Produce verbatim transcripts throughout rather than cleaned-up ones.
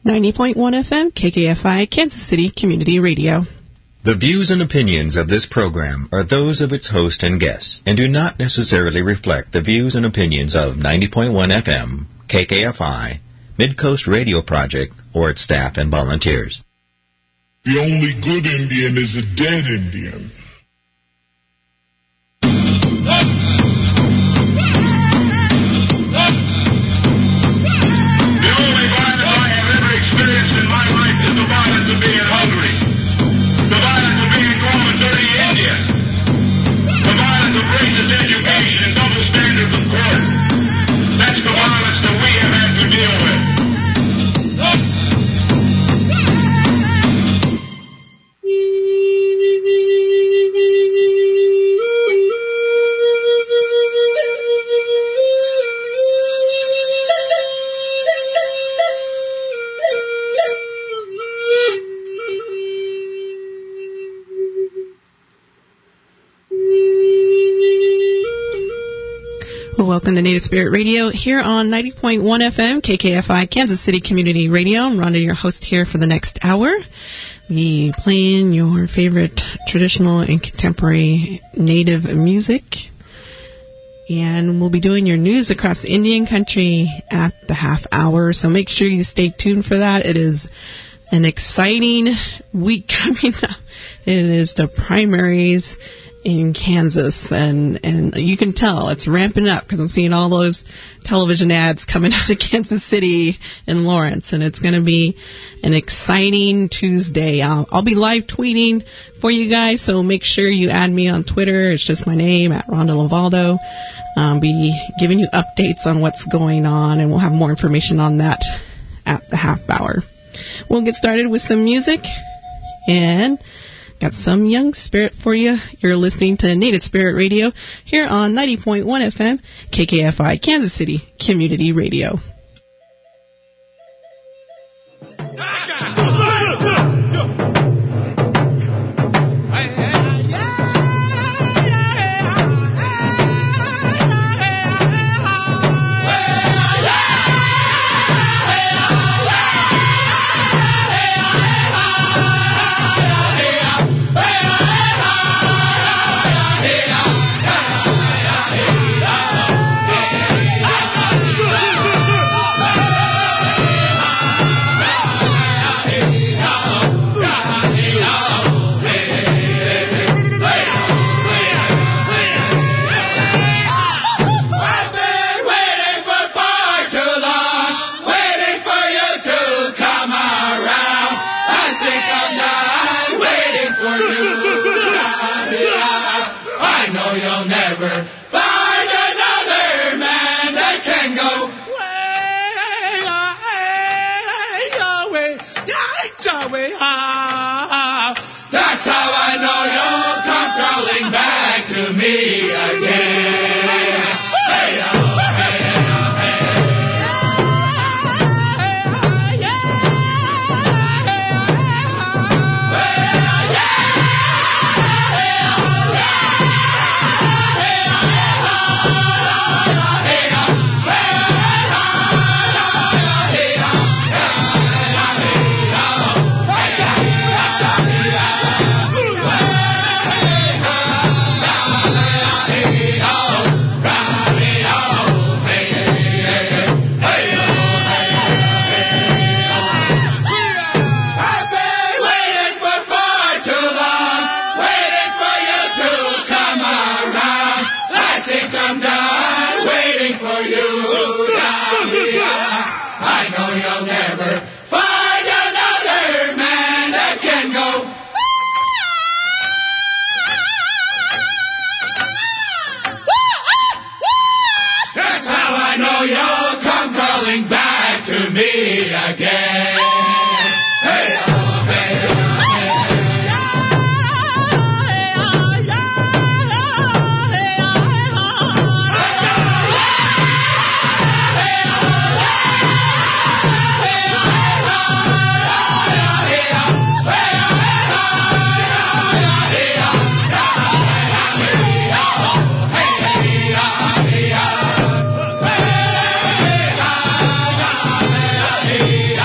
ninety point one F M, K K F I, Kansas City Community Radio. The views and opinions of this program are those of its host and guests, and do not necessarily reflect the views and opinions of ninety point one F M, K K F I, Midcoast Radio Project, or its staff and volunteers. The only good Indian is a dead Indian. Welcome to Native Spirit Radio here on ninety point one F M, K K F I, Kansas City Community Radio. I'm Rhonda, your host here for the next hour. We playing your favorite traditional and contemporary Native music. And we'll be doing your news across Indian country at the half hour. So make sure you stay tuned for that. It is an exciting week coming up. It is the primaries in Kansas, and, and you can tell it's ramping up because I'm seeing all those television ads coming out of Kansas City and Lawrence, and it's going to be an exciting Tuesday. I'll, I'll be live tweeting for you guys, so make sure you add me on Twitter. It's just my name, at Rhonda Lavaldo. I'll be giving you updates on what's going on, and we'll have more information on that at the half hour. We'll get started with some music, and got some Young Spirit for you. You're listening to Native Spirit Radio here on ninety point one F M, K K F I, Kansas City Community Radio. Hey,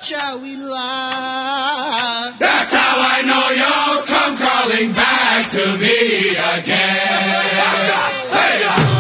shall we lie? That's how I know you'll come crawling back to me again. Hey,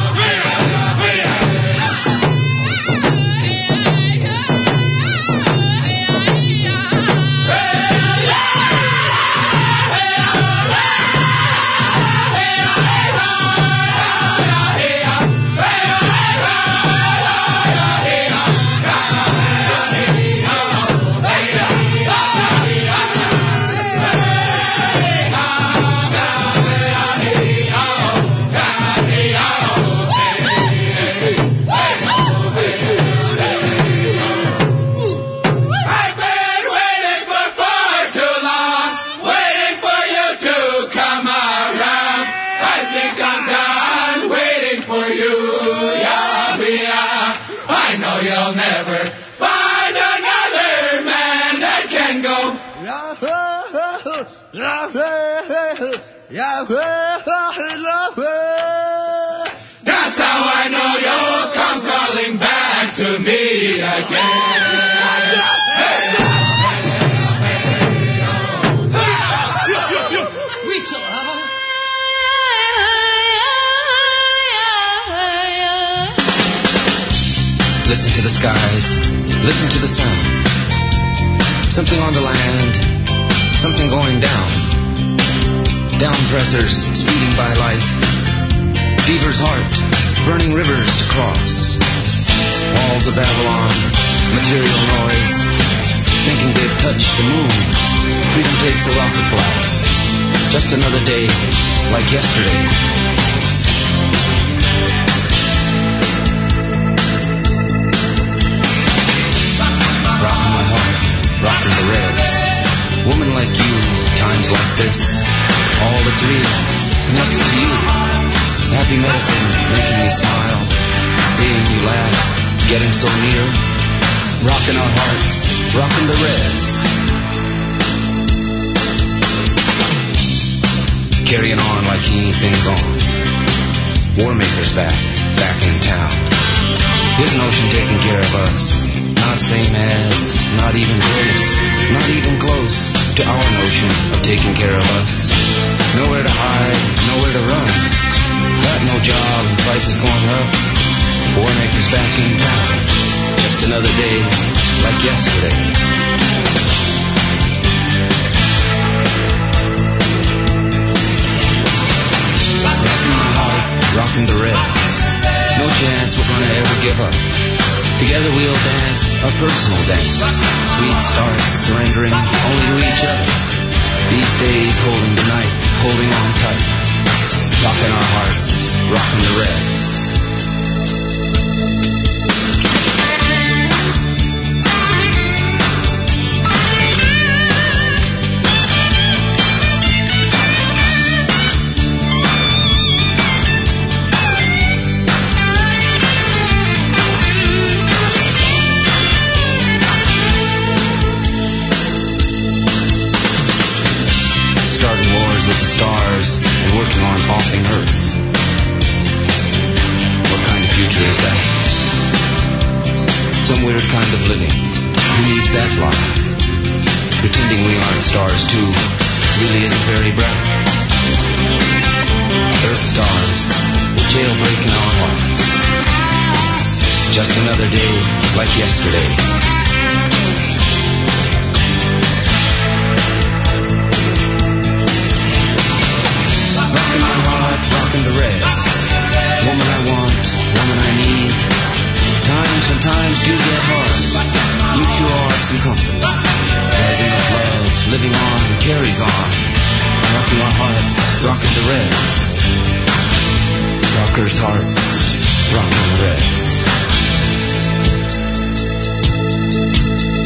that's how I know you'll come crawling back to me again. Listen to the skies, listen to the sound. Something on the land, something going down. Down pressers speeding by life. Fever's heart, burning rivers to cross. Walls of Babylon, material noise. Thinking they've touched the moon. Freedom takes a rocket blast. Just another day, like yesterday. Rockin' my heart, rockin' the reds. Woman like you, times like this. All that's real, next to you. Happy medicine, making me smile. Seeing you laugh, getting so near. Rockin' our hearts, rockin' the reds. Carrying on like he ain't been gone. Warmaker's back, back in town. His notion taking care of us. Not same as, not even close, not even close to our notion of taking care of us. Nowhere to hide, nowhere to run. Got no job, prices going up. Warmaker's back in town. Just another day, like yesterday. Rockin' my heart, rockin' the reds. No chance we're gonna ever give up. Together we'll dance a personal dance. Sweet starts, surrendering only to each other. These days holding the night, holding on tight. Rockin' our hearts, rockin' the reds. Hearts, rockin' the reds.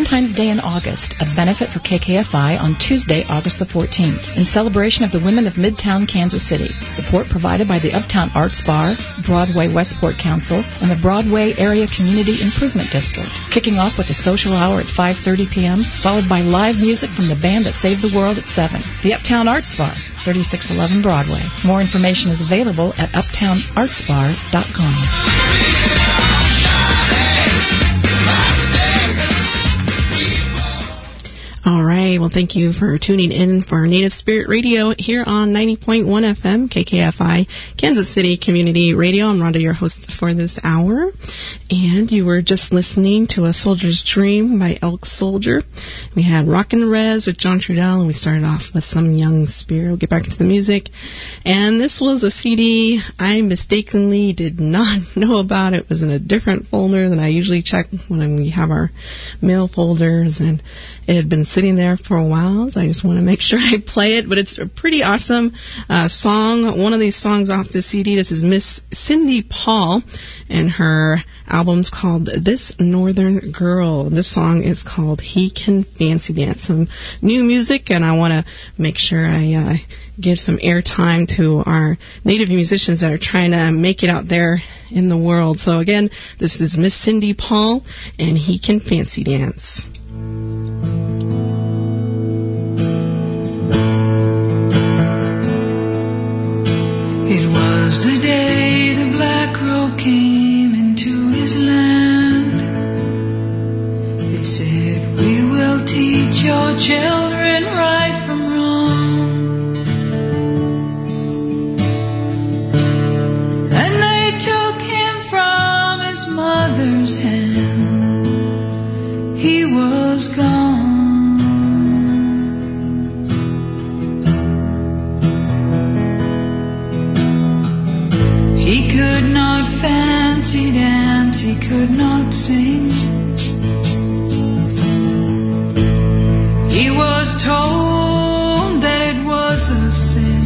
Valentine's Day in August, a benefit for K K F I on Tuesday, August the fourteenth, in celebration of the women of Midtown Kansas City. Support provided by the Uptown Arts Bar, Broadway Westport Council, and the Broadway Area Community Improvement District. Kicking off with a social hour at five thirty p.m., followed by live music from the band that saved the world at seven. The Uptown Arts Bar, thirty-six eleven Broadway. More information is available at uptown arts bar dot com. All right. Well, thank you for tuning in for Native Spirit Radio here on ninety point one F M, K K F I, Kansas City Community Radio. I'm Rhonda, your host for this hour. And you were just listening to A Soldier's Dream by Elk Soldier. We had Rockin' Rez with John Trudell, and we started off with Some Young Spirit. We'll get back into the music. And this was a C D I mistakenly did not know about. It was in a different folder than I usually check when we have our mail folders, and it had been sitting there for a while, so I just want to make sure I play it. But it's a pretty awesome uh, song. One of these songs off the C D, this is Miss Cindy Paul, and her album's called This Northern Girl. This song is called He Can Fancy Dance. Some new music, and I want to make sure I uh, give some airtime to our native musicians that are trying to make it out there in the world. So again, this is Miss Cindy Paul, and He Can Fancy Dance. It was the day the Black Crow came into his land. It said, we will teach your children right from wrong. And they took him from his mother's hand. He was gone. He could not fancy dance, he could not sing. He was told that it was a sin.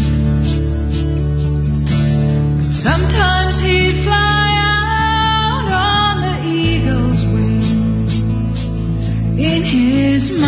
But sometimes he'd fly out on the eagle's wing in his mind.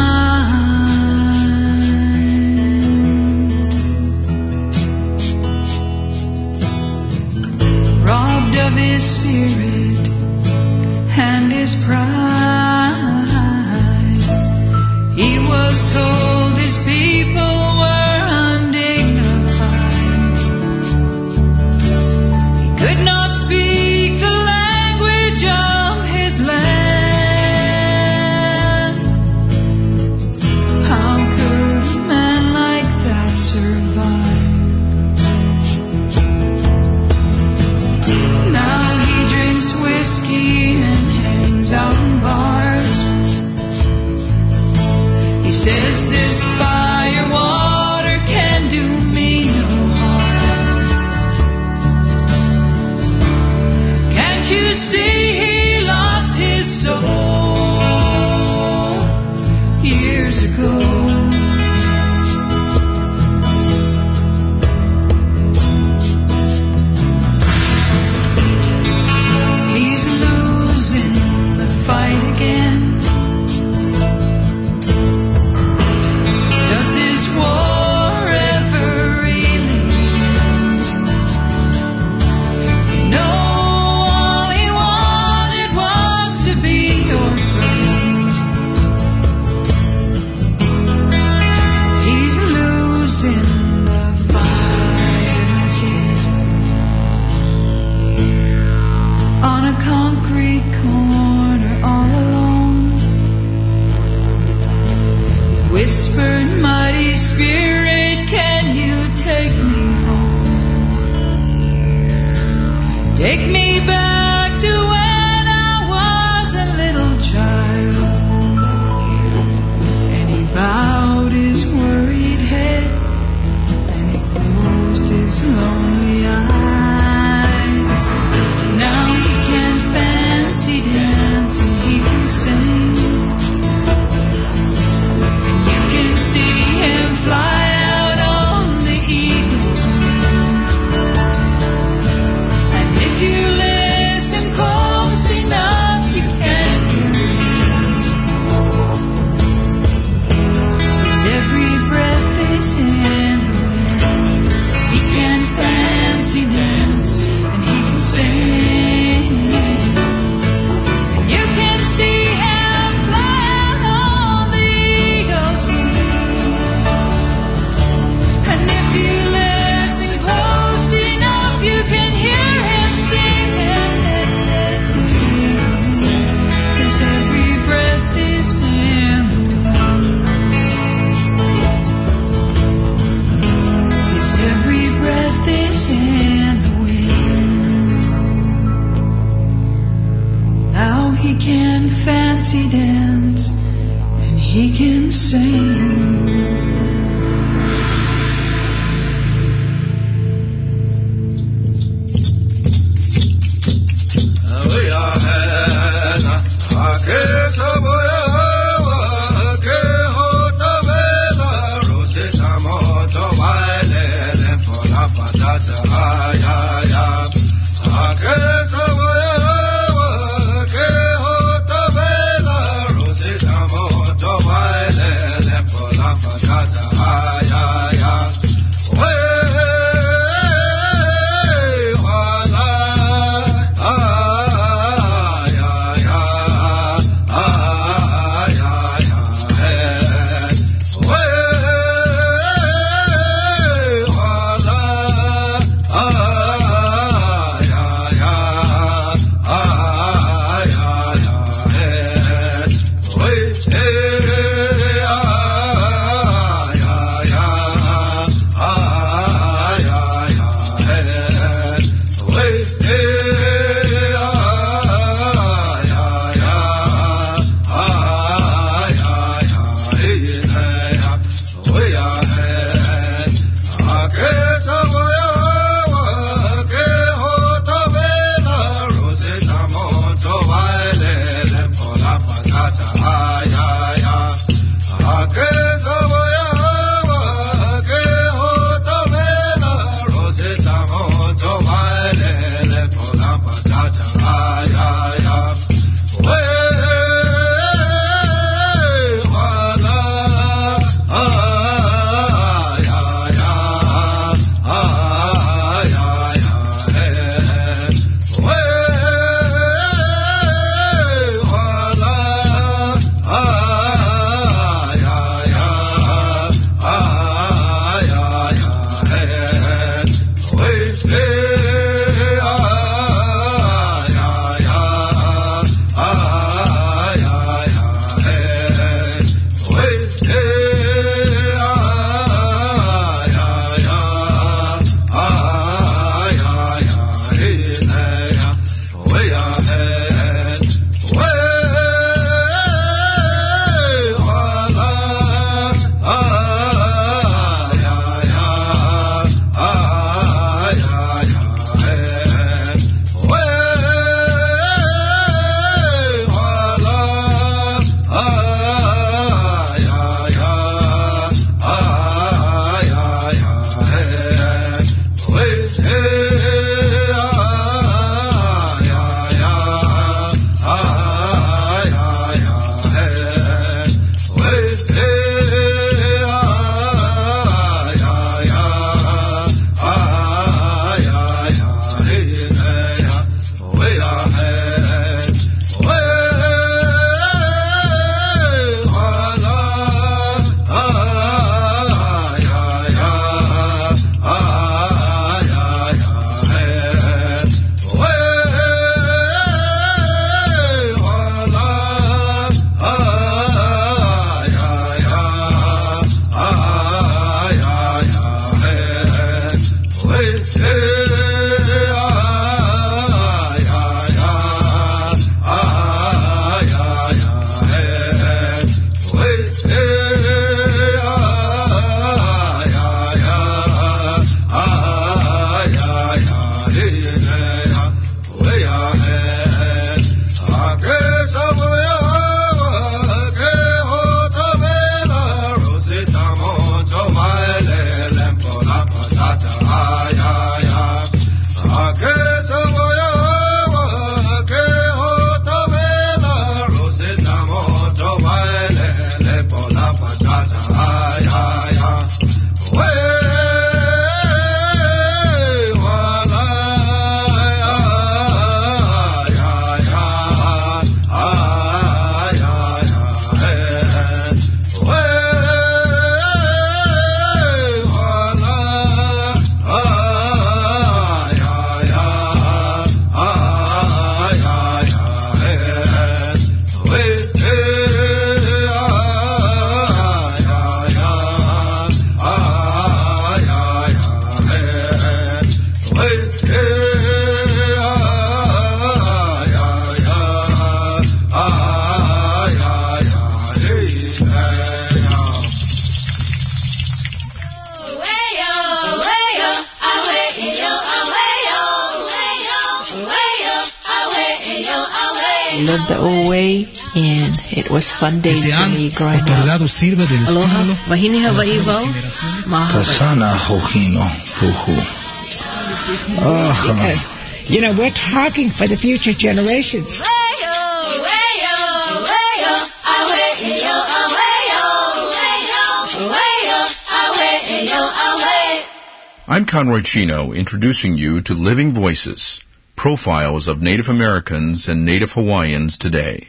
he can sing. the old way, and it was fun days for me growing up. Aloha, wahine Hawaii wau, maha Hawaii. Because, you know, we're talking for the future generations. I'm Conroy Chino, introducing you to Living Voices, profiles of Native Americans and Native Hawaiians today.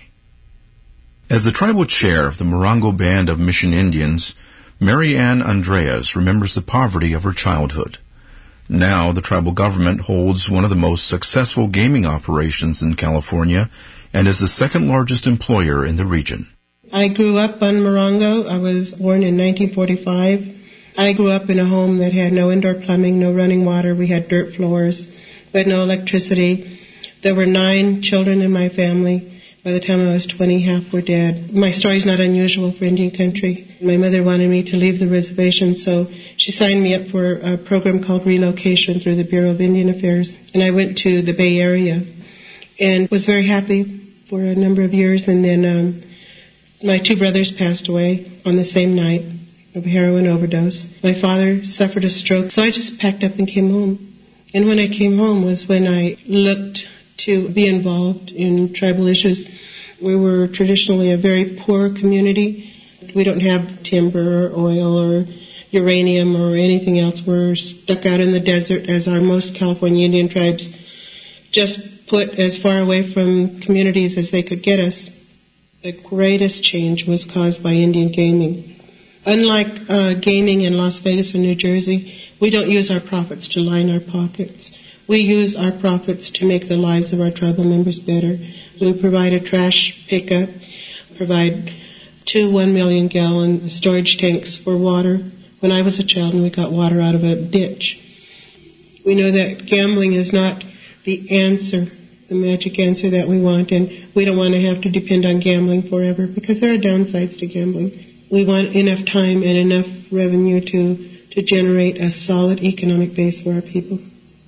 As the tribal chair of the Morongo Band of Mission Indians, Mary Ann Andreas remembers the poverty of her childhood. Now, the tribal government holds one of the most successful gaming operations in California and is the second largest employer in the region. I grew up on Morongo. I was born in nineteen forty-five. I grew up in a home that had no indoor plumbing, no running water. We had dirt floors. We had no electricity. There were nine children in my family. By the time I was twenty, half were dead. My story's not unusual for Indian country. My mother wanted me to leave the reservation, so she signed me up for a program called Relocation through the Bureau of Indian Affairs. And I went to the Bay Area and was very happy for a number of years. And then um, my two brothers passed away on the same night of a heroin overdose. My father suffered a stroke, so I just packed up and came home. And when I came home was when I looked to be involved in tribal issues. We were traditionally a very poor community. We don't have timber or oil or uranium or anything else. We're stuck out in the desert, as are most California Indian tribes, just put as far away from communities as they could get us. The greatest change was caused by Indian gaming. Unlike uh, gaming in Las Vegas or New Jersey, we don't use our profits to line our pockets. We use our profits to make the lives of our tribal members better. We provide a trash pickup, provide two one million gallon storage tanks for water. When I was a child and we got water out of a ditch. We know that gambling is not the answer, the magic answer that we want, and we don't want to have to depend on gambling forever because there are downsides to gambling. We want enough time and enough revenue to, to generate a solid economic base for our people.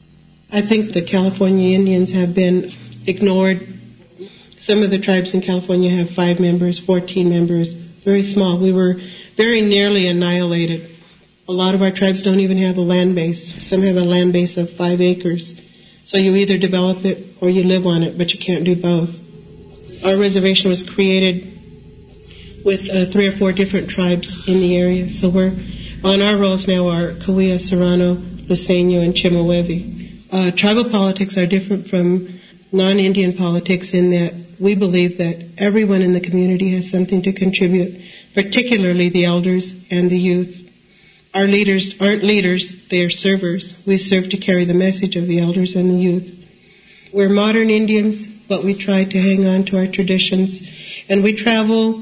I think the California Indians have been ignored. Some of the tribes in California have five members, fourteen members, very small. We were very nearly annihilated. A lot of our tribes don't even have a land base. Some have a land base of five acres. So you either develop it or you live on it, but you can't do both. Our reservation was created with uh, three or four different tribes in the area. So we're on our rolls now are Cahuilla, Serrano, Luiseño, and Chemehuevi. Uh, tribal politics are different from non-Indian politics in that we believe that everyone in the community has something to contribute, particularly the elders and the youth. Our leaders aren't leaders, they are servers. We serve to carry the message of the elders and the youth. We're modern Indians, but we try to hang on to our traditions. And we travel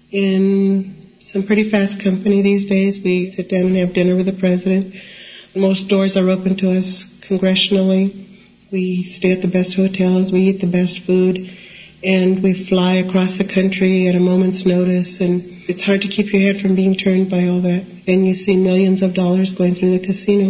in some pretty fast company these days. We sit down and have dinner with the president. Most doors are open to us congressionally. We stay at the best hotels. We eat the best food. And we fly across the country at a moment's notice. And it's hard to keep your head from being turned by all that. And you see millions of dollars going through the casino.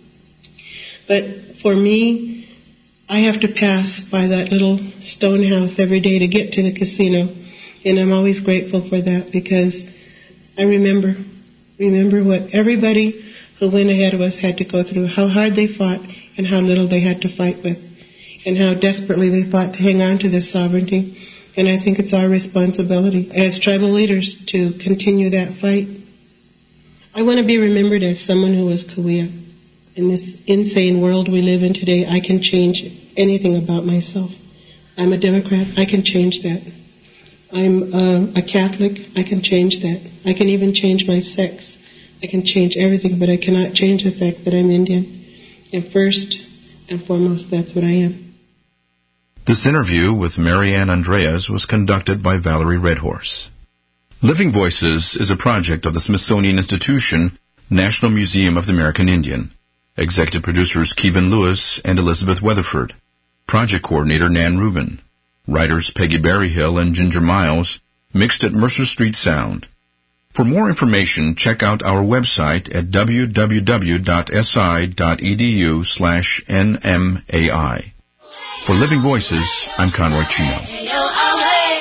But for me, I have to pass by that little stone house every day to get to the casino. And I'm always grateful for that because I remember, remember what everybody who went ahead of us had to go through, how hard they fought and how little they had to fight with, and how desperately they fought to hang on to this sovereignty. And I think it's our responsibility as tribal leaders to continue that fight. I want to be remembered as someone who was Cahuilla. In this insane world we live in today, I can change anything about myself. I'm a Democrat, I can change that. I'm uh, a Catholic, I can change that. I can even change my sex. I can change everything, but I cannot change the fact that I'm Indian. And first and foremost, that's what I am. This interview with Mary Ann Andreas was conducted by Valerie Redhorse. Living Voices is a project of the Smithsonian Institution, National Museum of the American Indian. Executive producers Kevin Lewis and Elizabeth Weatherford. Project coordinator Nan Rubin. Writers Peggy Berryhill and Ginger Miles. Mixed at Mercer Street Sound. For more information, check out our website at www.si.edu slash nmai. For Living Voices, I'm Conroy Chino.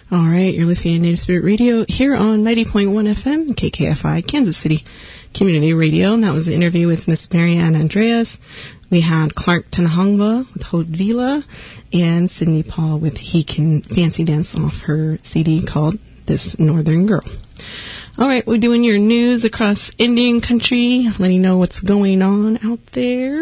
All right, you're listening to Native Spirit Radio here on ninety point one F M, K K F I, Kansas City Community Radio. And that was an interview with Miss Marianne Andreas. We had Clark Tanahongva with Hodvila and Sydney Paul with He Can Fancy Dance off her C D called This Northern Girl. All right, we're doing your news across Indian country, letting you know what's going on out there.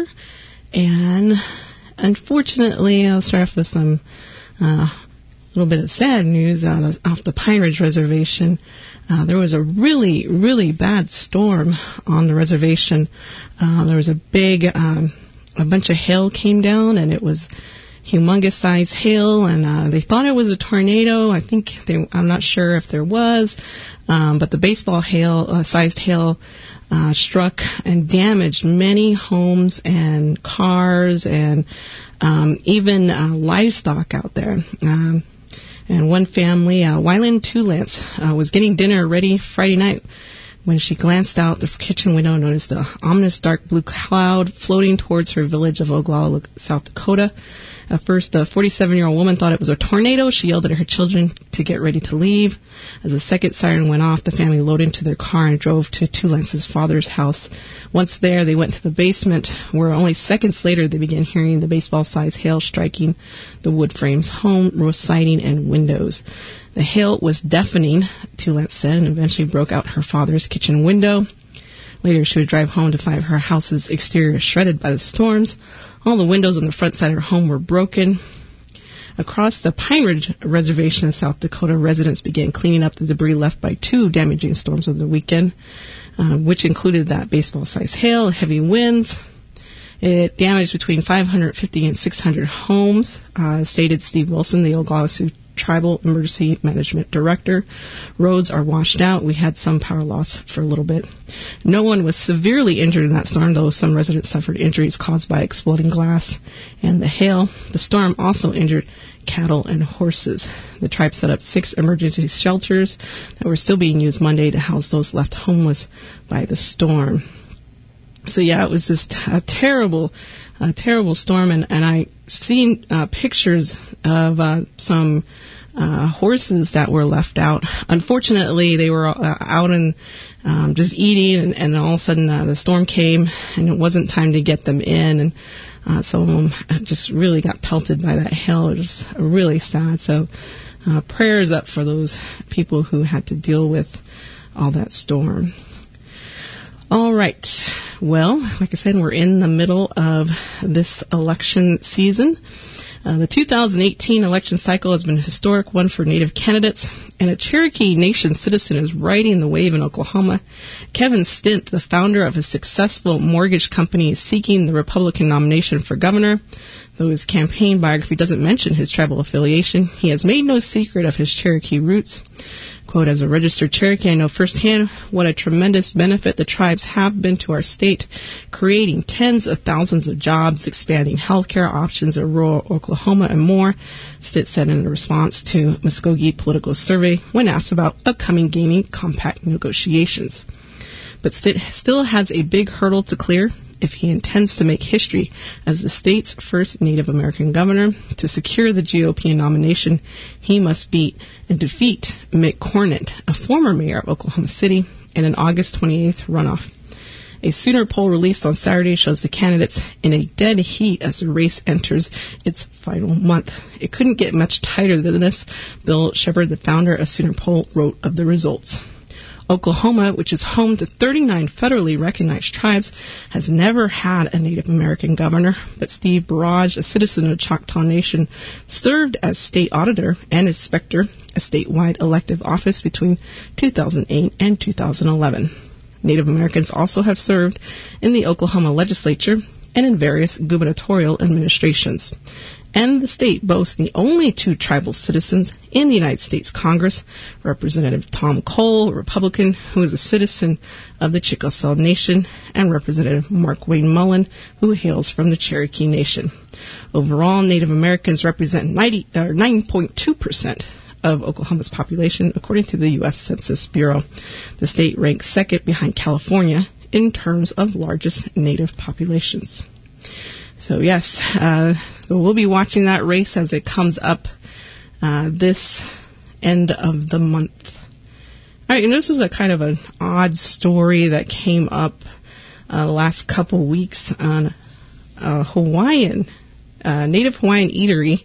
And unfortunately, I'll start off with some uh, little bit of sad news out of, off the Pine Ridge Reservation. Uh, there was a really, really bad storm on the reservation. Uh, there was a big, um, a bunch of hail came down, and it was humongous size hail, and uh, they thought it was a tornado. I think they, I'm not sure if there was, um, but the baseball hail, uh, sized hail uh, struck and damaged many homes and cars and um, even uh, livestock out there. Um, and one family, uh, Wyland Tulance, uh, was getting dinner ready Friday night when she glanced out the kitchen window and noticed the ominous dark blue cloud floating towards her village of Oglala, South Dakota. At first, the forty-seven-year-old woman thought it was a tornado. She yelled at her children to get ready to leave. As the second siren went off, the family loaded into their car and drove to Tulance's father's house. Once there, they went to the basement, where only seconds later they began hearing the baseball-sized hail striking the wood frames, home, roof siding, and windows. The hail was deafening, Tulance said, and eventually broke out her father's kitchen window. Later, she would drive home to find her house's exterior shredded by the storms. All the windows on the front side of her home were broken. Across the Pine Ridge Reservation in South Dakota, residents began cleaning up the debris left by two damaging storms over the weekend, uh, which included that baseball-sized hail, heavy winds. It damaged between five hundred fifty and six hundred homes, uh, stated Steve Wilson, the Oglala Sioux Tribal Emergency Management Director. Roads are washed out. We had some power loss for a little bit. No one was severely injured in that storm, though some residents suffered injuries caused by exploding glass and the hail. The storm also injured cattle and horses. The tribe set up six emergency shelters that were still being used Monday to house those left homeless by the storm. So, yeah, it was just a terrible, a terrible storm, and, and I seen uh, pictures of uh, some uh, horses that were left out. Unfortunately, they were uh, out and um, just eating, and, and all of a sudden uh, the storm came, and it wasn't time to get them in, and uh, some of them just really got pelted by that hail. It was really sad. So uh, prayers up for those people who had to deal with all that storm. All right. Well, like I said, we're in the middle of this election season. Uh, the two thousand eighteen election cycle has been a historic one for Native candidates, and a Cherokee Nation citizen is riding the wave in Oklahoma. Kevin Stint, the founder of a successful mortgage company, is seeking the Republican nomination for governor. Though his campaign biography doesn't mention his tribal affiliation, he has made no secret of his Cherokee roots. Quote, as a registered Cherokee, I know firsthand what a tremendous benefit the tribes have been to our state, creating tens of thousands of jobs, expanding healthcare options in rural Oklahoma, and more, Stitt said in a response to Muskogee Political Survey when asked about upcoming gaming compact negotiations. But Stitt still has a big hurdle to clear if he intends to make history as the state's first Native American governor. To secure the G O P nomination, he must beat and defeat Mick Cornett, a former mayor of Oklahoma City, in an August twenty-eighth runoff. A Sooner poll released on Saturday shows the candidates in a dead heat as the race enters its final month. It couldn't get much tighter than this, Bill Shepard, the founder of Sooner poll, wrote of the results. Oklahoma, which is home to thirty-nine federally recognized tribes, has never had a Native American governor, but Steve Barrage, a citizen of Choctaw Nation, served as state auditor and inspector, a statewide elective office between two thousand eight and two thousand eleven. Native Americans also have served in the Oklahoma legislature and in various gubernatorial administrations. And the state boasts the only two tribal citizens in the United States Congress, Representative Tom Cole, a Republican, who is a citizen of the Chickasaw Nation, and Representative Mark Wayne Mullen, who hails from the Cherokee Nation. Overall, Native Americans represent ninety, or nine point two percent of Oklahoma's population, according to the U S Census Bureau. The state ranks second behind California in terms of largest Native populations. So, yes, uh, we'll be watching that race as it comes up uh, this end of the month. All right, and this is a kind of an odd story that came up uh, the last couple weeks on a Hawaiian, uh, Native Hawaiian eatery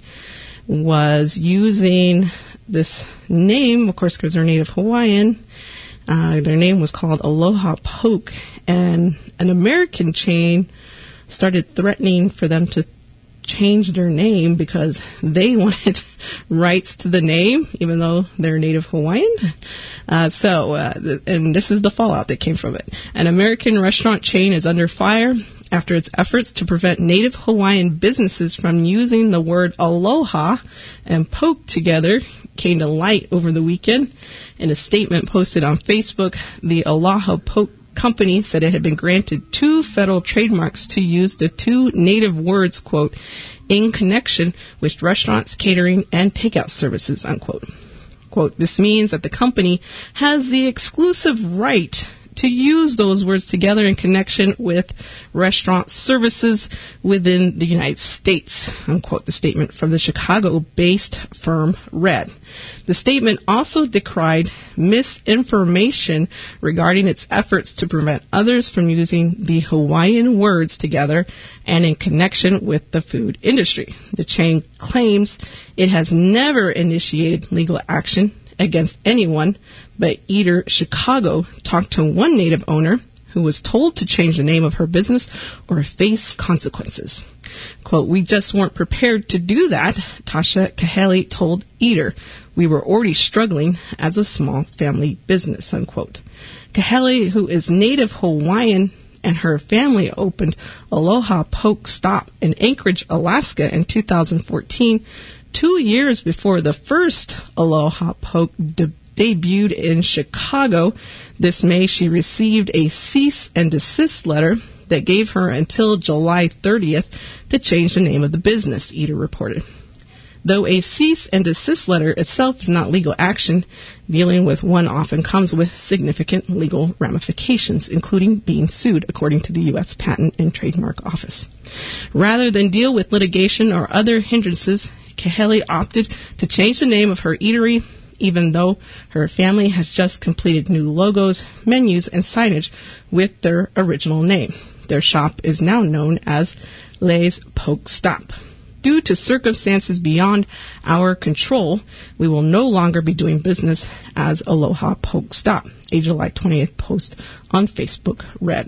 was using this name, of course, because they're Native Hawaiian. Uh, their name was called Aloha Poke, and an American chain started threatening for them to change their name because they wanted rights to the name, even though they're Native Hawaiian. Uh, so, uh, th- and this is the fallout that came from it. An American restaurant chain is under fire after its efforts to prevent Native Hawaiian businesses from using the word aloha and poke together came to light over the weekend. In a statement posted on Facebook, the Aloha Poke company said it had been granted two federal trademarks to use the two native words, quote, in connection with restaurants, catering, and takeout services, unquote. Quote, this means that the company has the exclusive right to use those words together in connection with restaurant services within the United States, unquote, the statement from the Chicago-based firm read. The statement also decried misinformation regarding its efforts to prevent others from using the Hawaiian words together and in connection with the food industry. The chain claims it has never initiated legal action against anyone, but Eater Chicago talked to one Native owner who was told to change the name of her business or face consequences. Quote, we just weren't prepared to do that, Tasha Kahele told Eater. We were already struggling as a small family business, unquote. Kahele, who is Native Hawaiian, and her family opened Aloha Poke Stop in Anchorage, Alaska in two thousand fourteen, two years before the first Aloha Poke de- debuted in Chicago. This May, she received a cease and desist letter that gave her until July thirtieth to change the name of the business, Eater reported. Though a cease and desist letter itself is not legal action, dealing with one often comes with significant legal ramifications, including being sued, according to the U S Patent and Trademark Office. Rather than deal with litigation or other hindrances, Kahele opted to change the name of her eatery, even though her family has just completed new logos, menus, and signage with their original name. Their shop is now known as Lay's Poke Stop. Due to circumstances beyond our control, we will no longer be doing business as Aloha Poke Stop, a July twentieth post on Facebook read.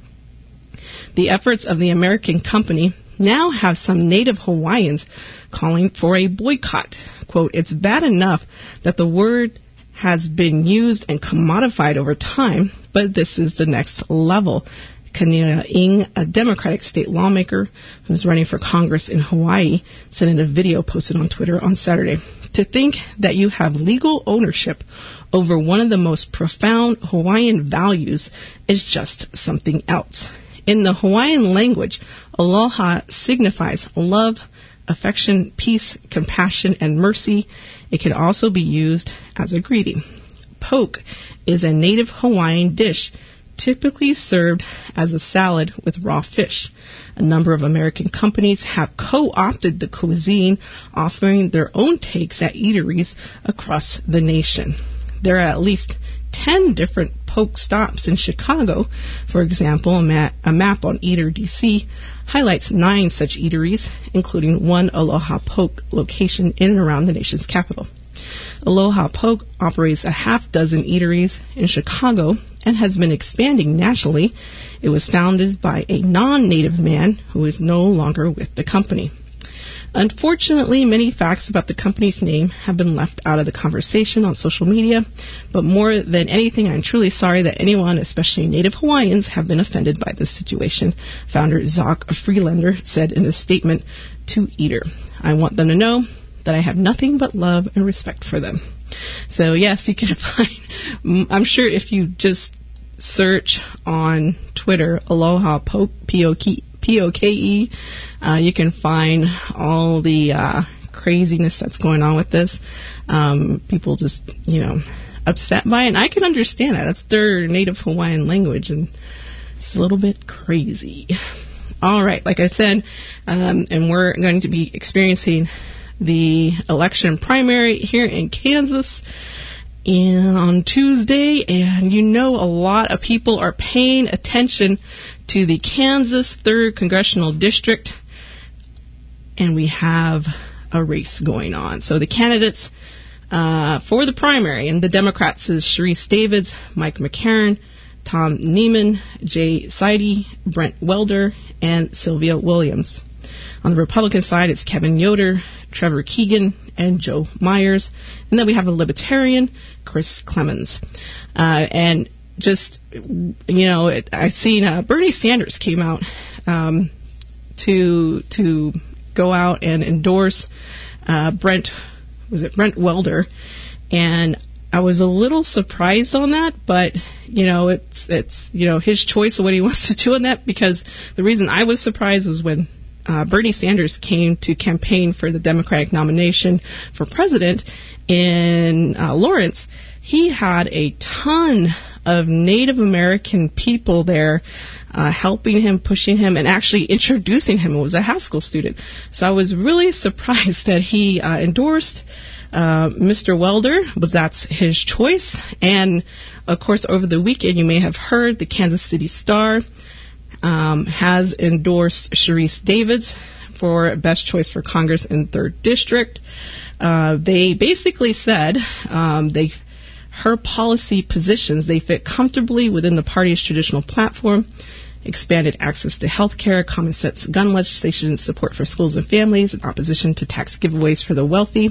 The efforts of the American company now have some Native Hawaiians calling for a boycott. Quote, it's bad enough that the word has been used and commodified over time, but this is the next level. Kanina Ing, a Democratic state lawmaker who's running for Congress in Hawaii, said in a video posted on Twitter on Saturday, to think that you have legal ownership over one of the most profound Hawaiian values is just something else. In the Hawaiian language, aloha signifies love, affection, peace, compassion, and mercy. It can also be used as a greeting. Poke is a native Hawaiian dish typically served as a salad with raw fish. A number of American companies have co-opted the cuisine, offering their own takes at eateries across the nation. There are at least ten different poke stops in Chicago. For example, a, ma- a map on Eater D C highlights nine such eateries, including one Aloha Poke location in and around the nation's capital. Aloha Poke operates a half dozen eateries in Chicago and has been expanding nationally. It was founded by a non-native man who is no longer with the company. Unfortunately, many facts about the company's name have been left out of the conversation on social media, but more than anything, I'm truly sorry that anyone, especially Native Hawaiians, have been offended by this situation, founder Zach Freelander said in a statement to Eater. I want them to know that I have nothing but love and respect for them. So, yes, you can find, I'm sure if you just search on Twitter, Aloha Poke, P O K E, uh, you can find all the uh, craziness that's going on with this. Um, people just, you know, upset by it. And I can understand that. That's their native Hawaiian language, and it's a little bit crazy. All right, like I said, um, and we're going to be experiencing the election primary here in Kansas and on Tuesday, and you know a lot of people are paying attention to the Kansas third Congressional District, and we have a race going on. So the candidates uh, for the primary, and the Democrats is Sharice Davids, Mike McCarran, Tom Neiman, Jay Seide, Brent Welder, and Sylvia Williams. On the Republican side, it's Kevin Yoder, Trevor Keegan, and Joe Myers. And then we have a Libertarian, Chris Clemens. Uh, and just, you know, it, I've seen uh, Bernie Sanders came out um, to to go out and endorse uh, Brent, was it Brent Welder? And I was a little surprised on that, but, you know, it's, it's you know, his choice of what he wants to do on that, because the reason I was surprised was when Uh, Bernie Sanders came to campaign for the Democratic nomination for president in uh, Lawrence. He had a ton of Native American people there uh, helping him, pushing him, and actually introducing him. It was a high school student. So I was really surprised that he uh, endorsed uh, Mister Welder, but that's his choice. And, of course, over the weekend, you may have heard the Kansas City Star Um, has endorsed Sharice Davids for Best Choice for Congress in third District. Uh, they basically said um, they her policy positions, they fit comfortably within the party's traditional platform: expanded access to health care, common sense gun legislation, support for schools and families, and opposition to tax giveaways for the wealthy.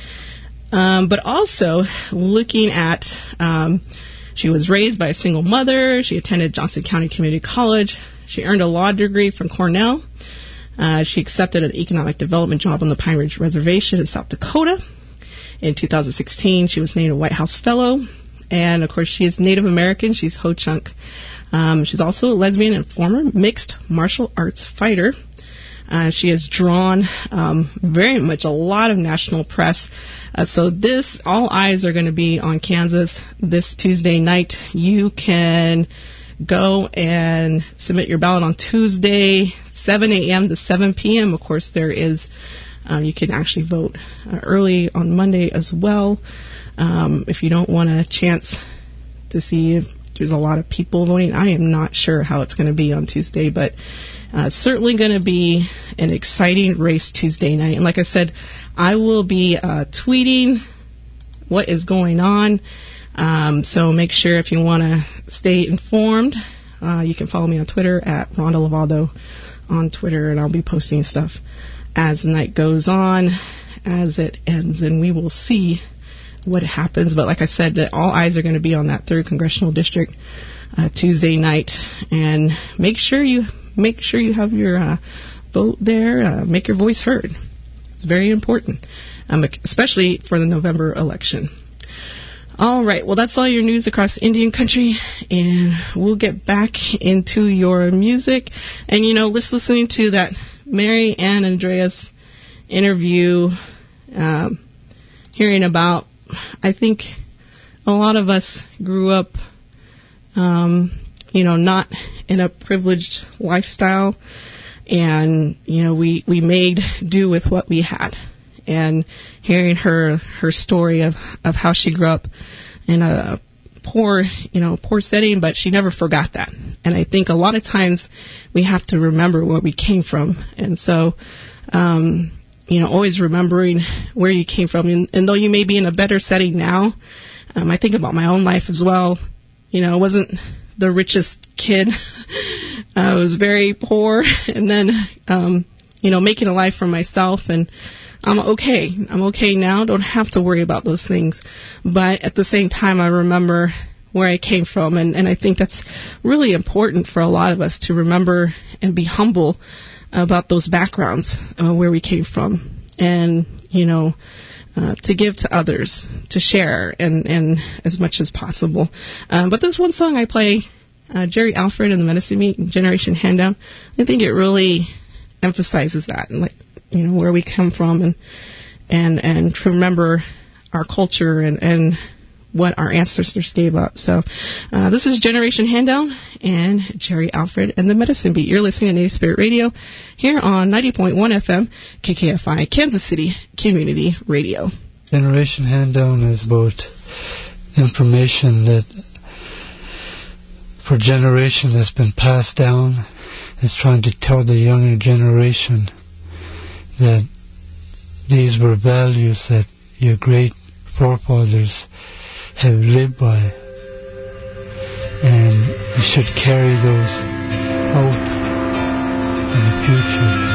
Um, but also looking at... Um, She was raised by a single mother. She attended Johnson County Community College. She earned a law degree from Cornell. Uh, she accepted an economic development job on the Pine Ridge Reservation in South Dakota. In two thousand sixteen, she was named a White House Fellow. And, of course, she is Native American. She's Ho-Chunk. Um, she's also a lesbian and former mixed martial arts fighter. Uh, she has drawn um, very much a lot of national press. Uh, so this, all eyes are going to be on Kansas this Tuesday night. You can go and submit your ballot on Tuesday, seven a.m. to seven p.m. Of course, there is, um, you can actually vote uh, early on Monday as well. Um, if you don't want a chance to see if there's a lot of people voting, I am not sure how it's going to be on Tuesday, but Uh, certainly going to be an exciting race Tuesday night. And like I said, I will be uh, tweeting what is going on. Um, so make sure if you want to stay informed, uh, you can follow me on Twitter at Rhonda Lavaldo on Twitter, and I'll be posting stuff as the night goes on, as it ends, and we will see what happens. But like I said, that all eyes are going to be on that third Congressional District uh, Tuesday night, and make sure you Make sure you have your uh, vote there. Uh, make your voice heard. It's very important, um, especially for the November election. All right. Well, that's all your news across Indian country, and we'll get back into your music. And, you know, let's listening to that Mary Ann Andreas interview, um, hearing about, I think a lot of us grew up, um, you know, not in a privileged lifestyle, and, you know, we, we made do with what we had. And hearing her, her story of, of how she grew up in a poor, you know, poor setting, but she never forgot that. And I think a lot of times we have to remember where we came from. And so, um, you know, always remembering where you came from. And, and though you may be in a better setting now, um, I think about my own life as well. You know, I wasn't the richest kid. I was very poor, and then, um, you know, making a life for myself, and I'm okay. I'm okay now. Don't have to worry about those things. But at the same time, I remember where I came from, and, and I think that's really important for a lot of us to remember and be humble about those backgrounds, uh, where we came from, and, you know, Uh, to give to others, to share, and, and as much as possible. Um, but there's one song I play, uh, Jerry Alfred and the Medicine Meat, Generation Handout. I think it really emphasizes that, and like, you know, where we come from, and and and to remember our culture and, and what our ancestors gave up. So uh, this is Generation Handdown and Jerry Alfred and the Medicine Beat. You're listening to Native Spirit Radio here on ninety point one F M, K K F I, Kansas City Community Radio. Generation Handdown is about information that for generations has been passed down. It's trying to tell the younger generation that these were values that your great forefathers have lived by, and you should carry those out in the future.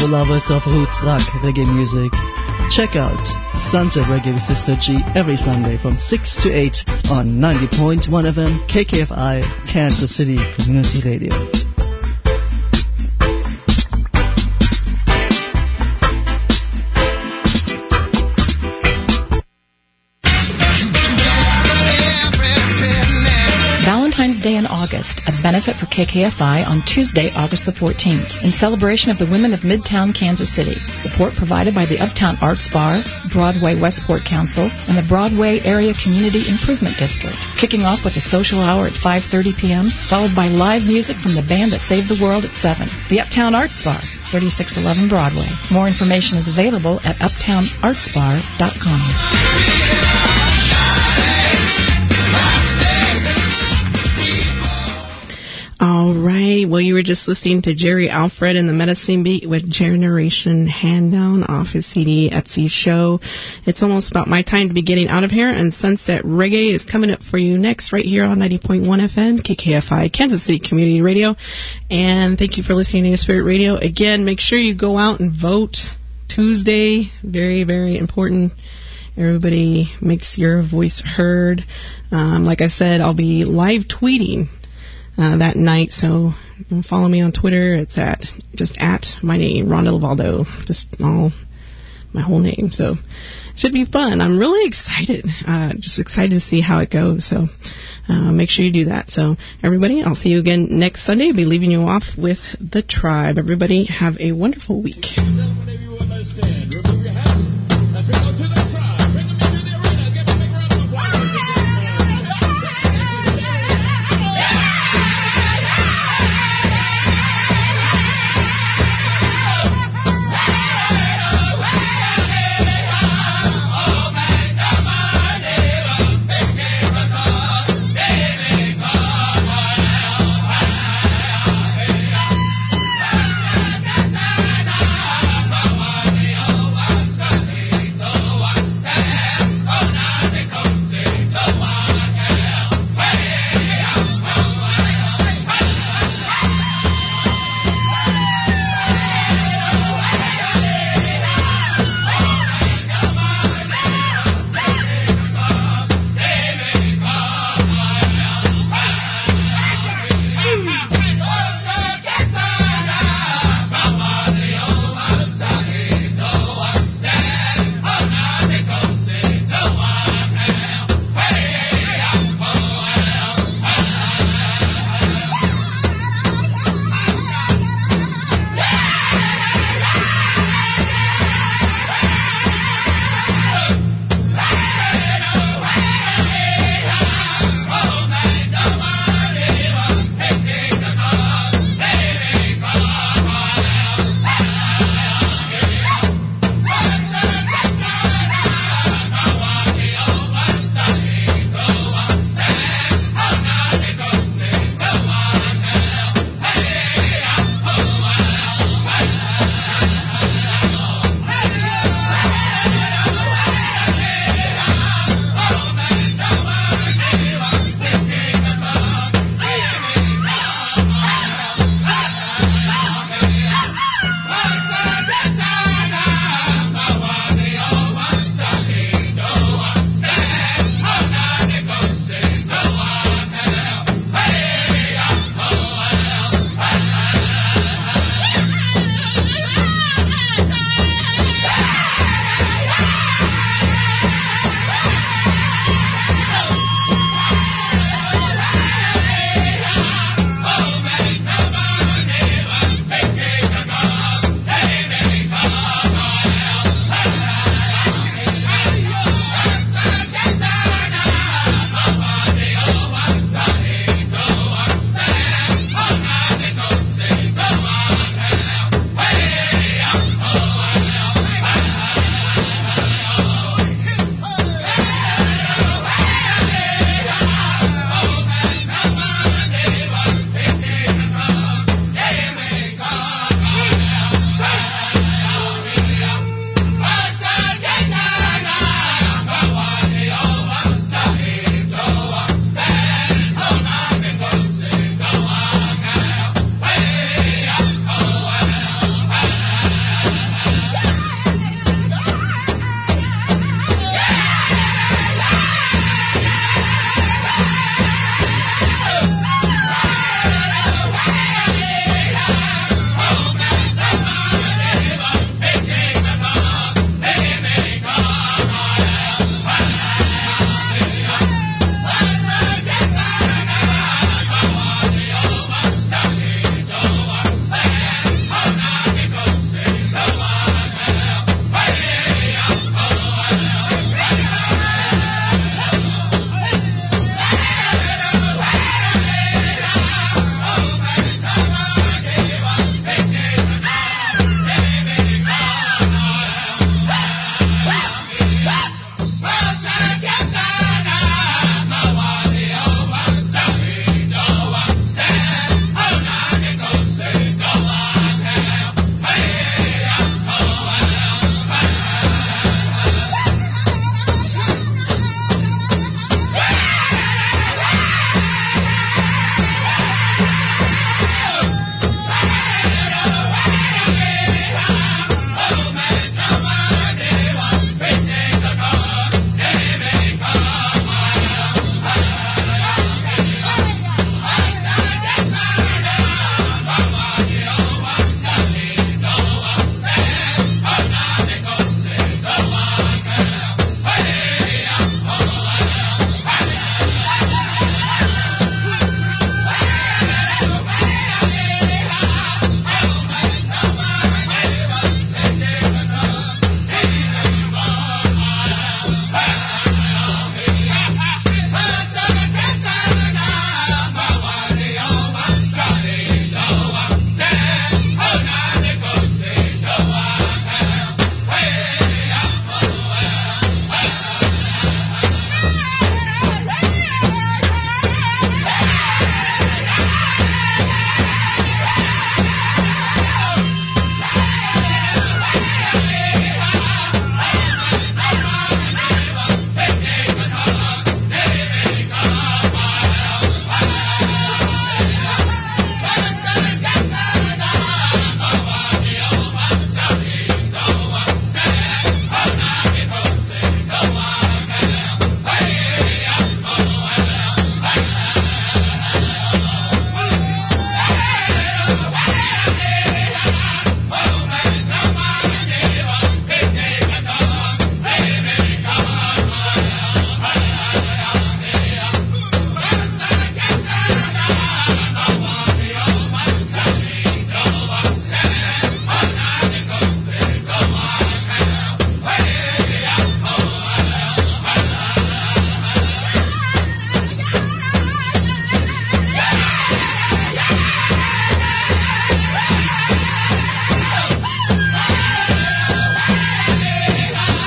For lovers of roots rock reggae music, check out Sunset Reggae with Sister G every Sunday from six to eight on ninety point one F M K K F I, Kansas City Community Radio. Valentine's Day in August, a benefit for K K F I on Tuesday, August the fourteenth, in celebration of the women of Midtown Kansas City. Support provided by the Uptown Arts Bar, Broadway Westport Council, and the Broadway Area Community Improvement District. Kicking off with a social hour at five thirty p.m., followed by live music from the band that saved the world at seven. The Uptown Arts Bar, thirty-six eleven Broadway. More information is available at uptown arts bar dot com. All right. Well, you were just listening to Jerry Alfred and the Medicine Beat with Generation Hand Down off his C D Etsy show. It's almost about my time to be getting out of here, and Sunset Reggae is coming up for you next right here on ninety point one F M, K K F I, Kansas City Community Radio. And thank you for listening to Native Spirit Radio. Again, make sure you go out and vote Tuesday. Very, very important. Everybody makes your voice heard. Um, like I said, I'll be live tweeting Uh, that night, so follow me on Twitter. It's at just at my name, Rhonda Lavaldo, just all my whole name. So it should be fun. I'm really excited, uh, just excited to see how it goes. So uh, make sure you do that. So everybody, I'll see you again next Sunday. I'll be leaving you off with The Tribe. Everybody have a wonderful week.